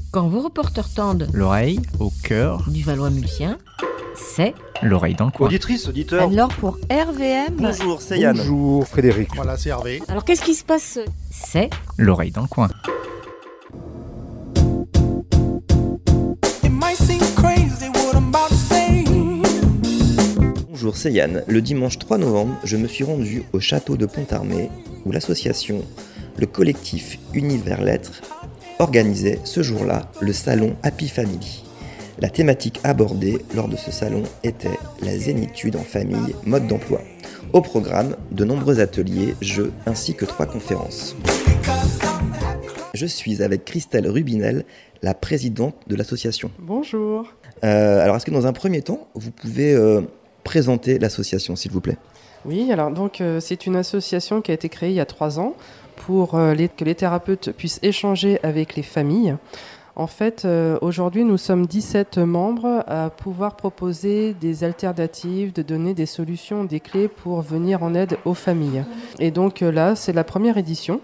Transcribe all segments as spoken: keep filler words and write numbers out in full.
Quand vos reporters tendent l'oreille au cœur du Valois-Mulsien, c'est l'oreille dans le coin. Auditrice, auditeur. alors pour R V M. Bonjour, c'est Yann. Bonjour Frédéric. Voilà, c'est Hervé. Alors qu'est-ce qui se passe? C'est L'oreille dans le coin. Bonjour, c'est Yann. Le dimanche trois novembre, je me suis rendu au château de Pontarmé, où l'association, le collectif Univers Lettres, organisait ce jour-là le salon Happy Family. La thématique abordée lors de ce salon était la zénitude en famille, mode d'emploi. Au programme, de nombreux ateliers, jeux ainsi que trois conférences. Je suis avec Christelle Rubinel, la présidente de l'association. Bonjour. Euh, alors, est-ce que dans un premier temps, vous pouvez euh, présenter l'association, s'il vous plaît ? Oui, alors donc euh, c'est une association qui a été créée il y a trois ans pour euh, les, que les thérapeutes puissent échanger avec les familles. En fait, euh, aujourd'hui, nous sommes dix-sept membres à pouvoir proposer des alternatives, de donner des solutions, des clés pour venir en aide aux familles. Et donc euh, là, c'est la première édition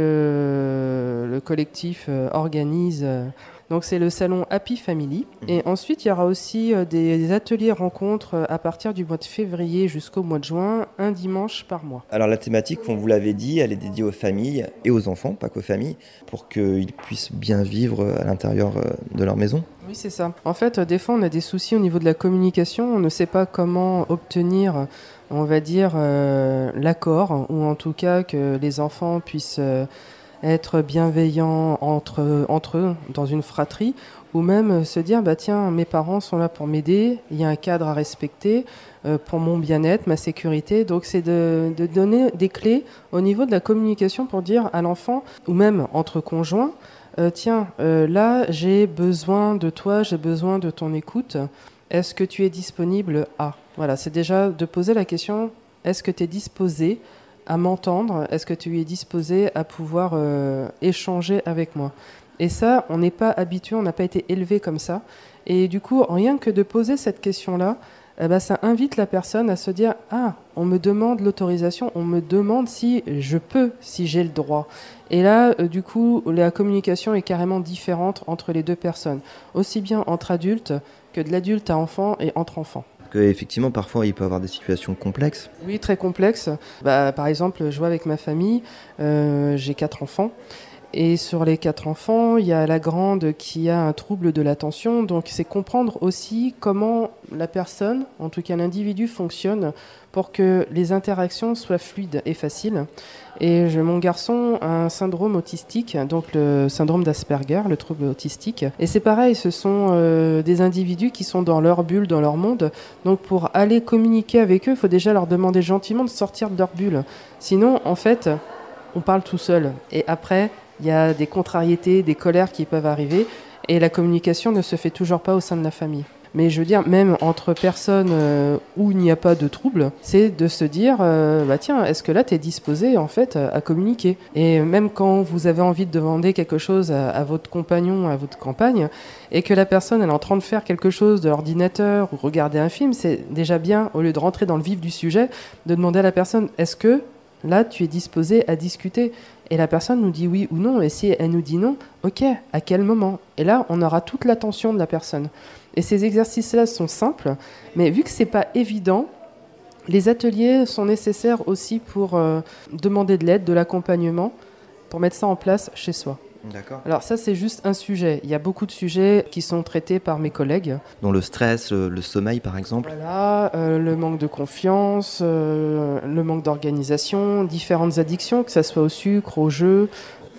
que le collectif euh, organise. Euh, donc c'est le salon Happy Family. Et ensuite, il y aura aussi euh, des ateliers rencontres euh, à partir du mois de février jusqu'au mois de juin, un dimanche par mois. Alors la thématique, comme vous l'avez dit, elle est dédiée aux familles et aux enfants, pas qu'aux familles, pour qu'ils puissent bien vivre à l'intérieur de leur maison. Oui, c'est ça. En fait, des fois, on a des soucis au niveau de la communication. On ne sait pas comment obtenir, on va dire, euh, l'accord, ou en tout cas que les enfants puissent euh, être bienveillants entre, entre eux, dans une fratrie, ou même se dire, bah tiens, mes parents sont là pour m'aider, il y a un cadre à respecter euh, pour mon bien-être, ma sécurité. Donc, c'est de, de donner des clés au niveau de la communication pour dire à l'enfant, ou même entre conjoints, Euh, tiens, euh, là, j'ai besoin de toi, j'ai besoin de ton écoute. Est-ce que tu es disponible à... Voilà, c'est déjà de poser la question, est-ce que tu es disposé à m'entendre? Est-ce que tu es disposé à pouvoir euh, échanger avec moi? Et ça, on n'est pas habitué, on n'a pas été élevé comme ça. Et du coup, rien que de poser cette question-là, eh ben, ça invite la personne à se dire « Ah, on me demande l'autorisation, on me demande si je peux, si j'ai le droit. » Et là, euh, du coup, la communication est carrément différente entre les deux personnes, aussi bien entre adultes que de l'adulte à enfant et entre enfants. Parce qu'effectivement, parfois, il peut y avoir des situations complexes. Oui, très complexes. Bah, par exemple, je vois avec ma famille, euh, j'ai quatre enfants. Et sur les quatre enfants, il y a la grande qui a un trouble de l'attention. Donc, c'est comprendre aussi comment la personne, en tout cas l'individu, fonctionne pour que les interactions soient fluides et faciles. Et je, mon garçon a un syndrome autistique, donc le syndrome d'Asperger, le trouble autistique. Et c'est pareil, ce sont euh, des individus qui sont dans leur bulle, dans leur monde. Donc, pour aller communiquer avec eux, il faut déjà leur demander gentiment de sortir de leur bulle. Sinon, en fait, on parle tout seul. Et après, il y a des contrariétés, des colères qui peuvent arriver et la communication ne se fait toujours pas au sein de la famille. Mais je veux dire, même entre personnes euh, où il n'y a pas de trouble, c'est de se dire, euh, bah tiens, est-ce que là, tu es disposé en fait à communiquer? Et même quand vous avez envie de demander quelque chose à, à votre compagnon, à votre compagne, et que la personne elle est en train de faire quelque chose de l'ordinateur ou regarder un film, c'est déjà bien, au lieu de rentrer dans le vif du sujet, de demander à la personne, est-ce que là, tu es disposé à discuter? Et la personne nous dit oui ou non. Et si elle nous dit non, ok, à quel moment? Et là, on aura toute l'attention de la personne. Et ces exercices-là sont simples, mais vu que c'est pas évident, les ateliers sont nécessaires aussi pour euh, demander de l'aide, de l'accompagnement, pour mettre ça en place chez soi. D'accord. Alors ça, c'est juste un sujet. Il y a beaucoup de sujets qui sont traités par mes collègues. Dont le stress, le, le sommeil par exemple. Voilà, euh, le manque de confiance, euh, le manque d'organisation, différentes addictions, que ce soit au sucre, au jeu.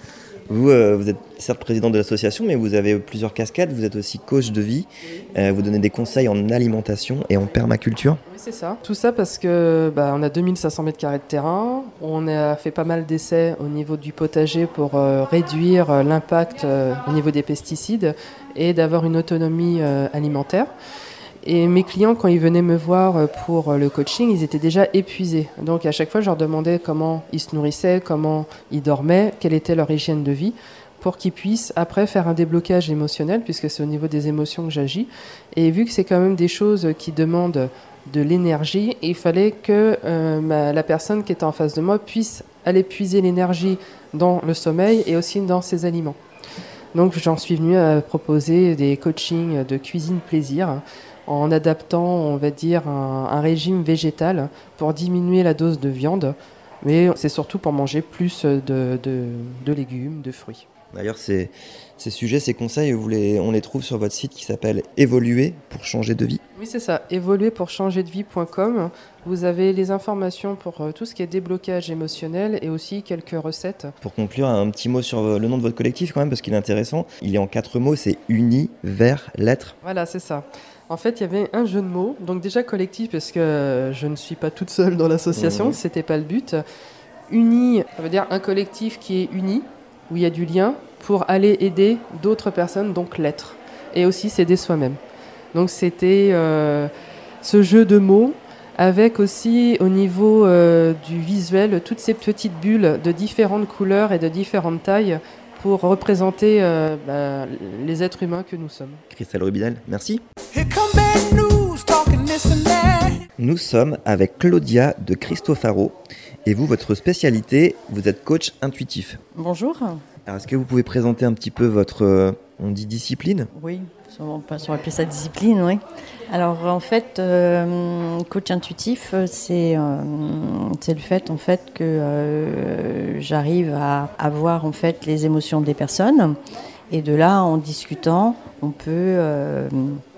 Vous, euh, vous êtes certes président de l'association, mais vous avez plusieurs casquettes. Vous êtes aussi coach de vie. Euh, vous donnez des conseils en alimentation et en permaculture. Oui, c'est ça. Tout ça parce que bah, on a deux mille cinq cents mètres carrés de terrain. On a fait pas mal d'essais au niveau du potager pour euh, réduire euh, l'impact euh, au niveau des pesticides et d'avoir une autonomie euh, alimentaire. Et mes clients, quand ils venaient me voir pour le coaching, ils étaient déjà épuisés. Donc à chaque fois, je leur demandais comment ils se nourrissaient, comment ils dormaient, quelle était leur hygiène de vie, pour qu'ils puissent après faire un déblocage émotionnel, puisque c'est au niveau des émotions que j'agis. Et vu que c'est quand même des choses qui demandent de l'énergie, il fallait que euh, ma, la personne qui était en face de moi puisse aller puiser l'énergie dans le sommeil et aussi dans ses aliments. Donc j'en suis venue à proposer des coachings de cuisine plaisir en adaptant, on va dire, un, un régime végétal pour diminuer la dose de viande, mais c'est surtout pour manger plus de, de, de légumes, de fruits. D'ailleurs, ces, ces sujets, ces conseils, vous les, on les trouve sur votre site qui s'appelle « Évoluer pour changer de vie ». Oui, c'est ça, évoluer pour changer de vie point com. Vous avez les informations pour euh, tout ce qui est déblocage émotionnel et aussi quelques recettes. Pour conclure, un petit mot sur le nom de votre collectif quand même, parce qu'il est intéressant. Il est en quatre mots, c'est « Uni, vers, lettres ». Voilà, c'est ça. En fait, il y avait un jeu de mots, donc déjà collectif, parce que je ne suis pas toute seule dans l'association, mmh. C'était pas le but. Uni, ça veut dire un collectif qui est uni, où il y a du lien, pour aller aider d'autres personnes, donc l'être, et aussi s'aider soi-même. Donc c'était euh, ce jeu de mots, avec aussi au niveau euh, du visuel, toutes ces petites bulles de différentes couleurs et de différentes tailles, pour représenter euh, bah, les êtres humains que nous sommes. Christelle Rubinel, merci. Nous sommes avec Claudia de Cristofaro. Et vous, votre spécialité, vous êtes coach intuitif. Bonjour. Alors, est-ce que vous pouvez présenter un petit peu votre, euh, on dit discipline ? Oui, on va appeler ça discipline, oui. Alors, en fait, euh, coach intuitif, c'est, euh, c'est le fait, en fait, que euh, j'arrive à, à voir, en fait, les émotions des personnes. Et de là, en discutant, on peut euh,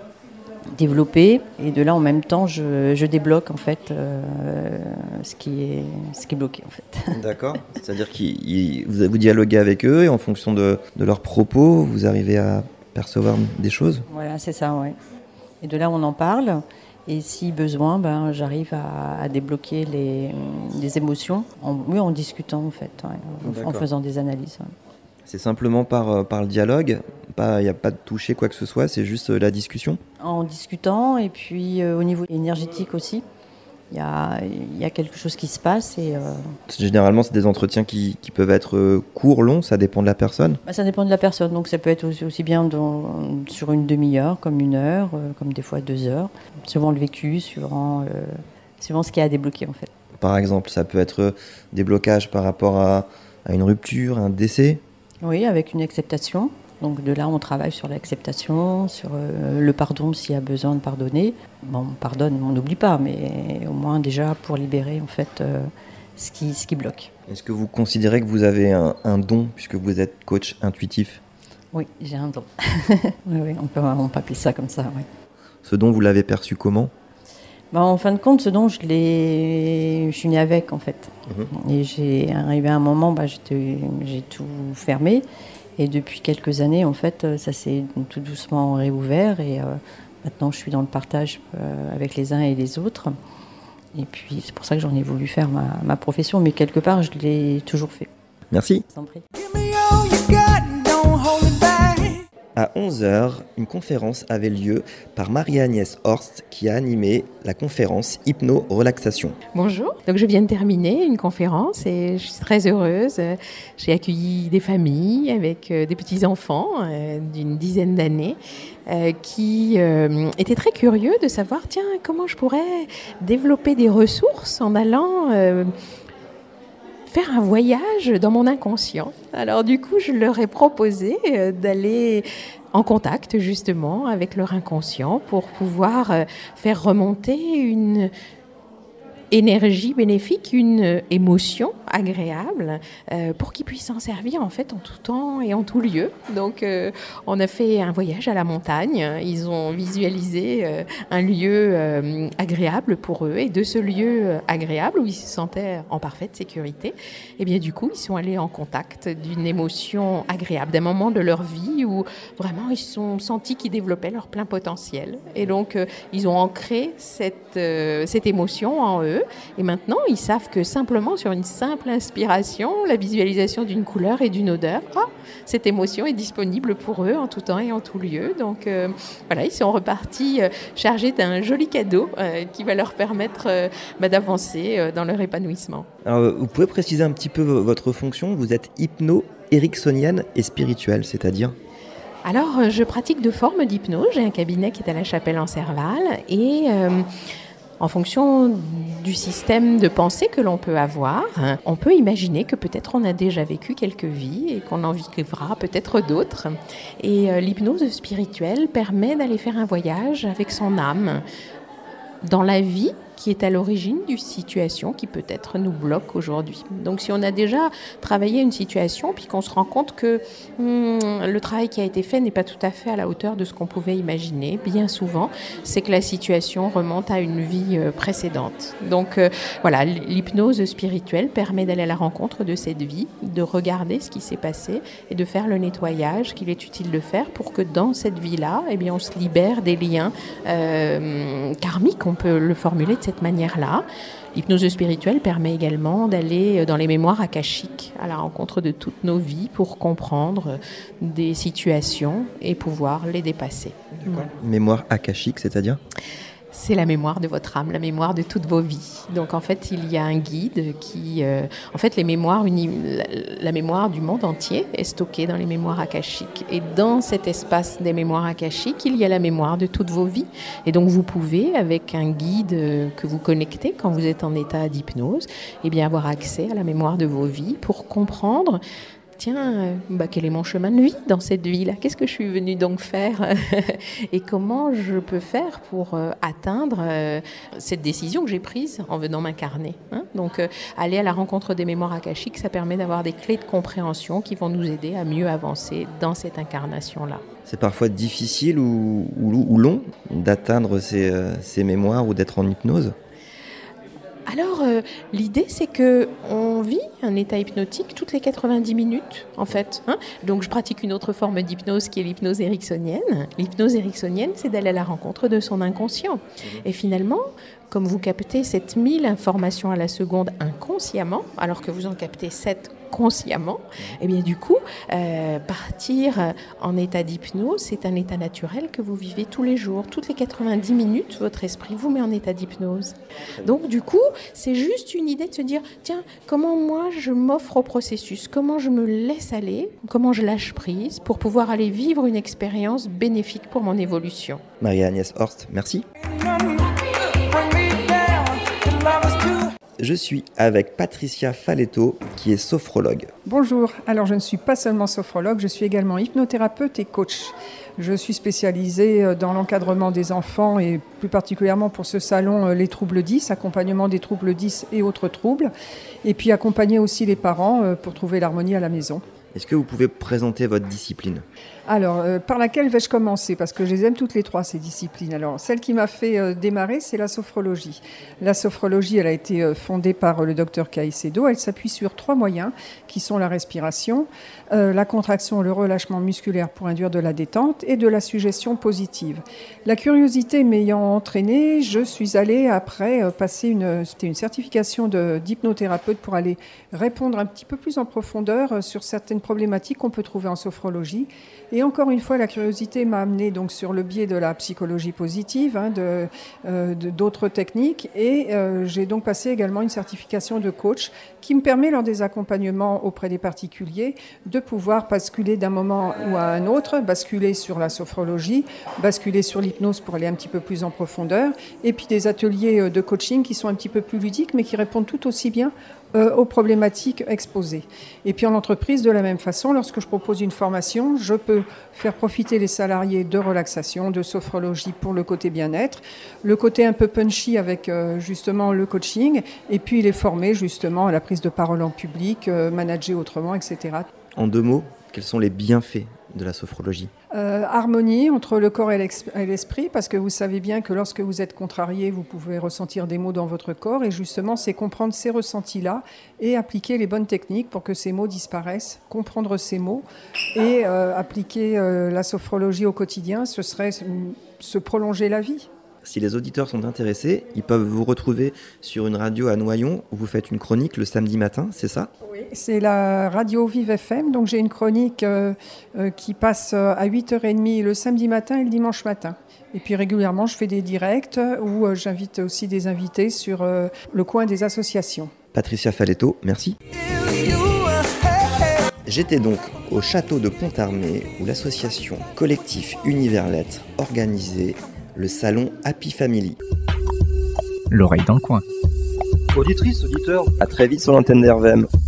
développer. Et de là, en même temps, je, je débloque, en fait, euh, ce qui est, ce qui est bloqué, en fait. D'accord. C'est-à-dire que vous, vous dialoguez avec eux et en fonction de, de leurs propos, vous arrivez à percevoir des choses ? Voilà, c'est ça, oui. Et de là, on en parle. Et si besoin, ben, j'arrive à, à débloquer les, les émotions, en, oui, en discutant, en fait, ouais, en, en faisant des analyses. Ouais. C'est simplement par, par le dialogue, il n'y a pas de toucher quoi que ce soit, c'est juste la discussion ? En discutant, et puis euh, au niveau énergétique aussi, il y a, y a quelque chose qui se passe. Et, euh... Généralement, c'est des entretiens qui, qui peuvent être euh, courts, longs, ça dépend de la personne ? Bah, ça dépend de la personne, donc ça peut être aussi, aussi bien dans, sur une demi-heure, comme une heure, euh, comme des fois deux heures, suivant le vécu, suivant, euh, suivant ce qu'il y a à débloquer en fait. Par exemple, ça peut être des blocages par rapport à, à une rupture, un décès ? Oui, avec une acceptation. Donc de là, on travaille sur l'acceptation, sur euh, le pardon s'il y a besoin de pardonner. Bon, on pardonne, on n'oublie pas, mais au moins déjà pour libérer en fait euh, ce qui, ce qui bloque. Est-ce que vous considérez que vous avez un, un don puisque vous êtes coach intuitif ? Oui, j'ai un don. oui, oui, on peut, on peut appeler ça comme ça. Oui. Ce don, vous l'avez perçu comment ? Ben, en fin de compte, ce don, je l'ai, je suis née avec en fait. Mmh. Et j'ai arrivé à un moment, ben, j'étais, j'ai tout fermé. Et depuis quelques années, en fait, ça s'est tout doucement réouvert. Et euh, maintenant, je suis dans le partage euh, avec les uns et les autres. Et puis, c'est pour ça que j'en ai voulu faire ma, ma profession. Mais quelque part, je l'ai toujours fait. Merci. Je t'en prie. À onze heures, une conférence avait lieu par Marie-Agnès Horst qui a animé la conférence Hypno-Relaxation. Bonjour, donc je viens de terminer une conférence et je suis très heureuse. J'ai accueilli des familles avec des petits-enfants euh, d'une dizaine d'années euh, qui euh, étaient très curieux de savoir, tiens, comment je pourrais développer des ressources en allant... Euh, faire un voyage dans mon inconscient. Alors du coup, je leur ai proposé euh, d'aller en contact justement avec leur inconscient pour pouvoir euh, faire remonter une énergie bénéfique, une émotion agréable euh, pour qu'ils puissent s'en servir en fait en tout temps et en tout lieu. Donc euh, on a fait un voyage à la montagne, ils ont visualisé euh, un lieu euh, agréable pour eux et de ce lieu euh, agréable où ils se sentaient en parfaite sécurité, et bien du coup ils sont allés en contact d'une émotion agréable, d'un moment de leur vie où vraiment ils se sont sentis qu'ils développaient leur plein potentiel et donc euh, ils ont ancré cette, euh, cette émotion en eux. Et maintenant, ils savent que simplement sur une simple inspiration, la visualisation d'une couleur et d'une odeur, oh, cette émotion est disponible pour eux en tout temps et en tout lieu. Donc euh, voilà, ils sont repartis euh, chargés d'un joli cadeau euh, qui va leur permettre euh, bah, d'avancer euh, dans leur épanouissement. Alors, vous pouvez préciser un petit peu votre fonction ? Vous êtes hypno-ericksonienne et spirituelle, c'est-à-dire ? Alors, je pratique deux formes d'hypnose. J'ai un cabinet qui est à la Chapelle en Serval et... Euh, En fonction du système de pensée que l'on peut avoir, on peut imaginer que peut-être on a déjà vécu quelques vies et qu'on en vivra peut-être d'autres. Et euh, l'hypnose spirituelle permet d'aller faire un voyage avec son âme dans la vie qui est à l'origine d'une situation qui peut-être nous bloque aujourd'hui. Donc si on a déjà travaillé une situation puis qu'on se rend compte que hum, le travail qui a été fait n'est pas tout à fait à la hauteur de ce qu'on pouvait imaginer, bien souvent, c'est que la situation remonte à une vie euh, précédente. Donc euh, voilà, l'hypnose spirituelle permet d'aller à la rencontre de cette vie, de regarder ce qui s'est passé et de faire le nettoyage qu'il est utile de faire pour que dans cette vie-là, eh bien, on se libère des liens euh, karmiques, on peut le formuler de cette cette manière-là. L'hypnose spirituelle permet également d'aller dans les mémoires akashiques à la rencontre de toutes nos vies pour comprendre des situations et pouvoir les dépasser. D'accord. Mémoire akashique, c'est-à-dire ? C'est la mémoire de votre âme, la mémoire de toutes vos vies. Donc en fait, il y a un guide qui... Euh, en fait, les mémoires uni, la, la mémoire du monde entier est stockée dans les mémoires akashiques. Et dans cet espace des mémoires akashiques, il y a la mémoire de toutes vos vies. Et donc vous pouvez, avec un guide que vous connectez quand vous êtes en état d'hypnose, eh bien avoir accès à la mémoire de vos vies pour comprendre... Tiens, euh, bah, quel est mon chemin de vie dans cette vie-là ? Qu'est-ce que je suis venue donc faire ? Et comment je peux faire pour euh, atteindre euh, cette décision que j'ai prise en venant m'incarner, hein ? Donc, euh, aller à la rencontre des mémoires akashiques, ça permet d'avoir des clés de compréhension qui vont nous aider à mieux avancer dans cette incarnation-là. C'est parfois difficile ou, ou, ou long d'atteindre ces, euh, ces mémoires ou d'être en hypnose ? Alors, euh, l'idée, c'est qu'on vit un état hypnotique toutes les quatre-vingt-dix minutes, en fait. Hein. Donc, je pratique une autre forme d'hypnose qui est l'hypnose ericksonienne. L'hypnose ericksonienne, c'est d'aller à la rencontre de son inconscient. Et finalement, comme vous captez sept mille informations à la seconde inconsciemment, alors que vous en captez sept consciemment, et bien du coup, euh, partir en état d'hypnose, c'est un état naturel que vous vivez tous les jours. Toutes les quatre-vingt-dix minutes, votre esprit vous met en état d'hypnose. Donc du coup, c'est juste une idée de se dire, tiens, comment moi je m'offre au processus, comment je me laisse aller, comment je lâche prise pour pouvoir aller vivre une expérience bénéfique pour mon évolution. Marie-Agnès Horst, merci. Je suis avec Patricia Faletto, qui est sophrologue. Bonjour, alors je ne suis pas seulement sophrologue, je suis également hypnothérapeute et coach. Je suis spécialisée dans l'encadrement des enfants et plus particulièrement pour ce salon les troubles dix, accompagnement des troubles dix et autres troubles, et puis accompagner aussi les parents pour trouver l'harmonie à la maison. Est-ce que vous pouvez présenter votre discipline ? Alors, euh, par laquelle vais-je commencer ? Parce que je les aime toutes les trois, ces disciplines. Alors, celle qui m'a fait euh, démarrer, c'est la sophrologie. La sophrologie, elle a été euh, fondée par euh, le docteur Caicedo. Elle s'appuie sur trois moyens, qui sont la respiration, euh, la contraction, le relâchement musculaire pour induire de la détente et de la suggestion positive. La curiosité m'ayant entraînée, je suis allée après euh, passer une, c'était une certification de, d'hypnothérapeute pour aller répondre un petit peu plus en profondeur euh, sur certaines problématiques qu'on peut trouver en sophrologie. Et encore une fois, la curiosité m'a amené donc sur le biais de la psychologie positive, hein, de, euh, de, d'autres techniques. Et euh, j'ai donc passé également une certification de coach qui me permet, lors des accompagnements auprès des particuliers, de pouvoir basculer d'un moment ou à un autre, basculer sur la sophrologie, basculer sur l'hypnose pour aller un petit peu plus en profondeur. Et puis des ateliers de coaching qui sont un petit peu plus ludiques, mais qui répondent tout aussi bien Euh, aux problématiques exposées. Et puis en entreprise, de la même façon, lorsque je propose une formation, je peux faire profiter les salariés de relaxation, de sophrologie pour le côté bien-être, le côté un peu punchy avec euh, justement le coaching, et puis les former justement à la prise de parole en public, euh, manager autrement, et cetera. En deux mots, quels sont les bienfaits de la sophrologie ? Euh, harmonie entre le corps et l'esprit, parce que vous savez bien que lorsque vous êtes contrarié, vous pouvez ressentir des maux dans votre corps, et justement, c'est comprendre ces ressentis-là et appliquer les bonnes techniques pour que ces maux disparaissent, comprendre ces maux et euh, appliquer euh, la sophrologie au quotidien, ce serait se prolonger la vie. Si les auditeurs sont intéressés, ils peuvent vous retrouver sur une radio à Noyon où vous faites une chronique le samedi matin, c'est ça ? Oui, c'est la radio Vive F M. Donc j'ai une chronique euh, euh, qui passe à huit heures trente le samedi matin et le dimanche matin. Et puis régulièrement, je fais des directs où euh, j'invite aussi des invités sur euh, le coin des associations. Patricia Faletto, merci. J'étais donc au château de Pontarmé où l'association Collectif Univers Lettres organisait le salon Happy Family. L'oreille dans le coin. Auditrice, auditeur, À très vite sur l'antenne d'R V M.